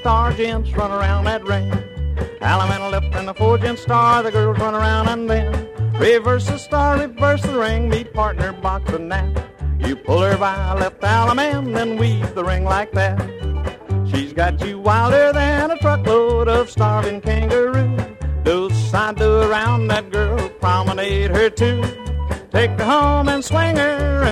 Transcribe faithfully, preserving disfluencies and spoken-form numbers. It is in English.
star, gents run around that ring. Alum and a left and a four gent star, the girls run around and then reverse the star, reverse the ring, me partner box a nap. You pull her by left alum and then weave the ring like that. She's got you wilder than a truckload of starving kangaroo. Do side do around that girl, promenade her too. Take her home and swing her